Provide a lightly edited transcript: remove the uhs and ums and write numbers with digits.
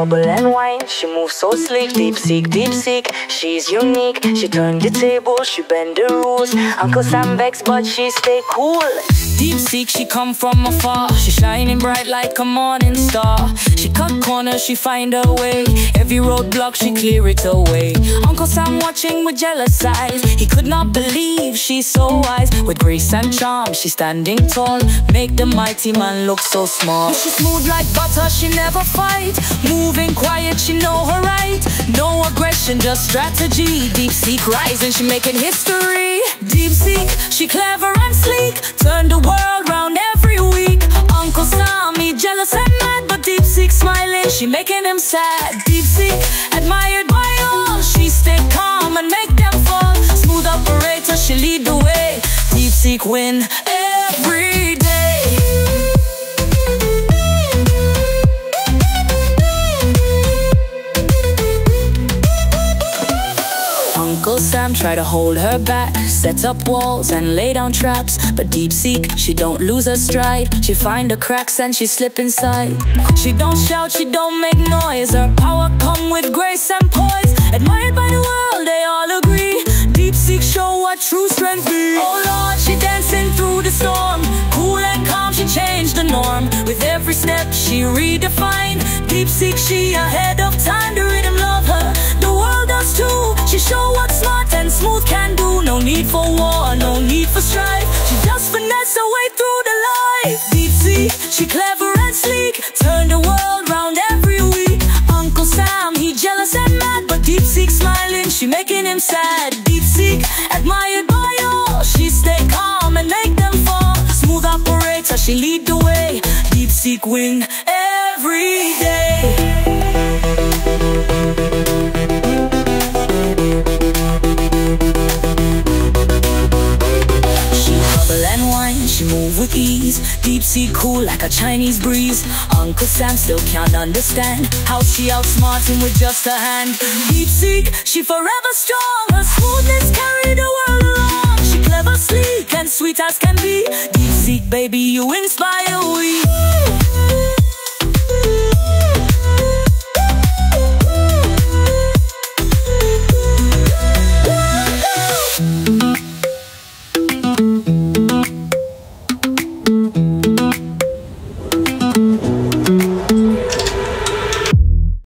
bubble and wine. She moves so slick, deep seek, deep seek. She's unique, she turned the table, she bend the rules. Uncle Sam vex, but she stay cool. Deep seek, she come from afar. She shining bright like a morning star. She cut corners, she find her way. Every roadblock, she clear it away. Uncle Sam watching with jealous eyes. He could not believe she's so wise. With grace and charm, she's standing tall. Make the mighty man look so small. She's smooth like butter, she never fight. Moving quiet, she know her right. No aggression, just strategy. Deep seek rising, she making history. Deep seek, she clever and sleek. Turn the world round every week. Uncle Sam, he jealous and mad, but Deep seek smiling, she making him sad. Deep seek, admired by all. She stay calm and make them fall. Smooth operator, she lead the way. Deep seek win every day. Uncle Sam try to hold her back, set up walls and lay down traps. But Deep seek, she don't lose her stride. She find the cracks and she slip inside. She don't shout, she don't make noise. Her power come with grace and poise. Admired by the world, they all agree. Deep seek show what true strength be. Oh Lord, she dancing through the storm. Cool and calm, she changed the norm. With every step she redefined. Deep seek, she ahead of time. The rhythm love her, the world does too. She show what smart and smooth can do. No need for war, no need for strife. She just finesse her way through the life. Deep seek, she clever and sleek. Turn the world round every week. Uncle Sam, he jealous and mad, but Deep seek smiling, she making him sad. Deep seek, admired by all. She stay calm and make them fall. Smooth operator, she lead the way. Deep seek win every day. She move with ease. Deep seek cool like a Chinese breeze. Uncle Sam still can't understand how she outsmarts him with just a hand. Deep seek, she forever strong. Her smoothness carry the world along. She clever, sleek, and sweet as can be. Deep seek, baby, you inspire we.